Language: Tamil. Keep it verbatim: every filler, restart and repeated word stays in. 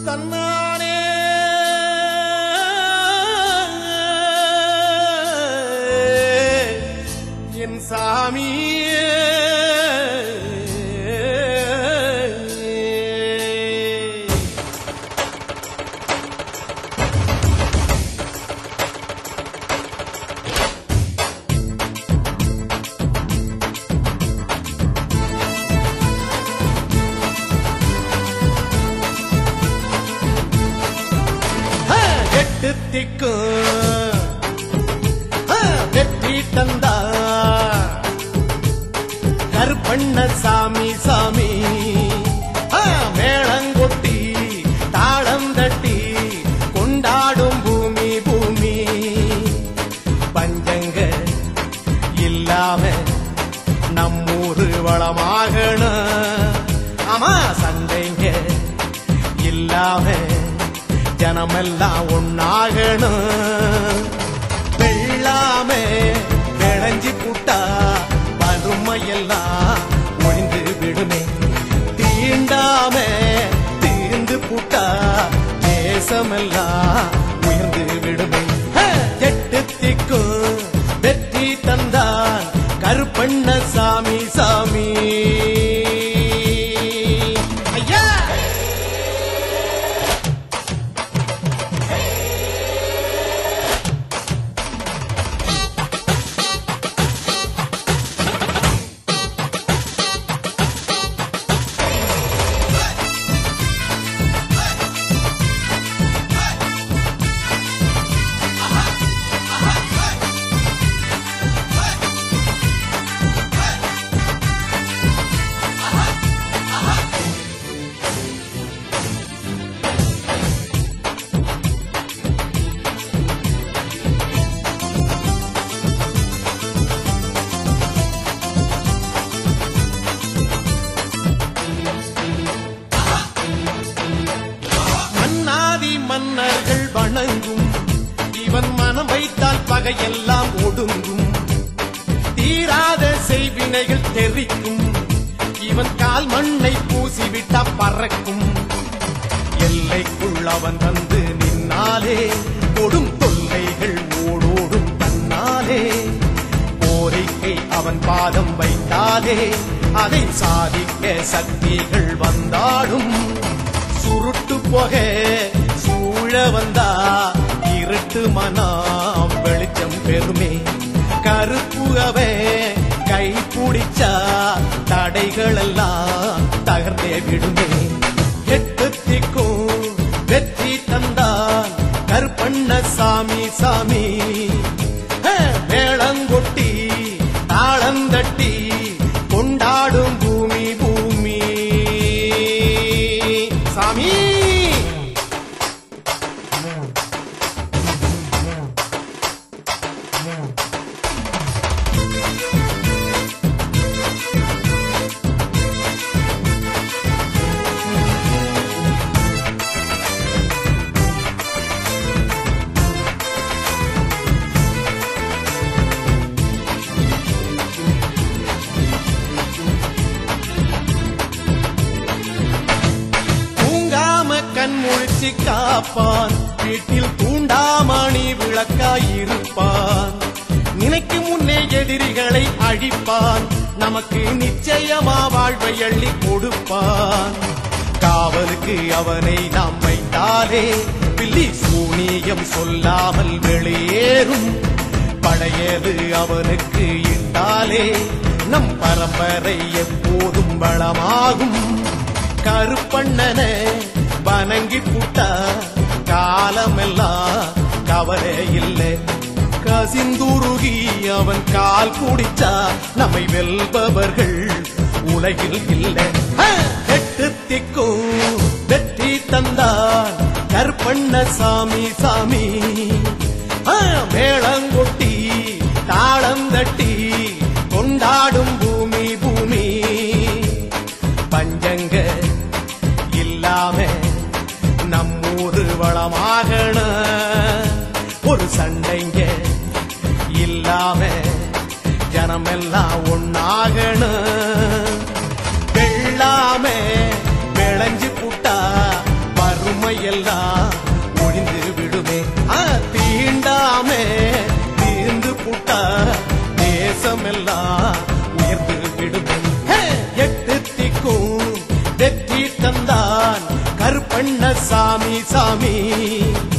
தன்னானே என் சாமியே வெற்றி தந்தா கருப்பண்ண சாமி சாமி மேளங்கொட்டி தாளம் தட்டி கொண்டாடும் பூமி பூமி பஞ்சங்க இல்லாம நம்மூரு வளமாகணும் ஆமா சண்டைங்க இல்லாம ஜனமெல்லாம் ஒன்னாகணும் வெள்ளாமே விளைஞ்சி புட்டா வறுமையெல்லாம் ஒழிந்து விடுமே தீண்டாமே தீர்ந்து புட்டா தேசமெல்லாம் உயர்ந்து விடுமே எட்டு திக்கும் வெற்றி தந்தான் கருப்பண்ண சாமி சாமி மன்னர்கள் வணங்கும் இவன் மனம் வைத்தால் பகையெல்லாம் ஒடுங்கும் தீராத செய்வினைகள் தெரிக்கும் இவன் கால் மண்ணை பூசிவிட்டா பறக்கும் எல்லைக்குள் அவன் வந்து நின்னாலே கொடும் தொல்லைகள் ஓடோடும் தன்னாலே கோரிக்கை அவன் பாதம் வைத்தாலே அதை சாதிக்க சக்திகள் வந்தாடும் சுருட்டு போக சூழ வந்தா இருட்டு மனம் வெளிச்சம் பெருமே கருப்புகவே கை பிடிச்சா தடைகள் எல்லாம் தகர்ந்தே விடுமே எட்டு திக்கும் வெற்றி தந்தான் கருப்பண்ண சாமி சாமி மேளங்கொட்டி தாளம் தட்டி கொண்டாடும் பூமி பூமி சாமி கண் முழிச்சு காப்பான் வீட்டில் தூண்டாமணி விளக்காயிருப்பான் நினைக்கும் முன்னே எதிரிகளை அழிப்பான் நமக்கு நிச்சயமா வாழ்வை அள்ளி கொடுப்பான் காவலுக்கு அவனை நாம் வைத்தாலே பில்லி சூனியம் சொல்லாமல் வெளியேறும் பழையது அவனுக்கு இட்டாலே நம் பரம்பரை எப்போதும் வளமாகும் கருப்பண்ணனே வணங்கி புட்டா காலமெல்லாம் கவலை இல்லை கசிந்துருகி அவன் கால் குடிச்சா நம்மை வெல்பவர்கள் உலகில் இல்லை எட்டு திக்கும் வெற்றி தந்தான் கருப்பண்ண சாமி சாமி மேளங்கொட்டி தாளம் தட்டி கொண்டாடும் பூமி பூமி பஞ்சங்க இல்லாம நம்மூரு வளமாகணும் ஒரு சண்டைங்க இல்லாம ஜனமெல்லாம் ஒன்னாகணும் வெள்ளாமே விளைஞ்சு புட்டா வறுமைய சாமி சாமி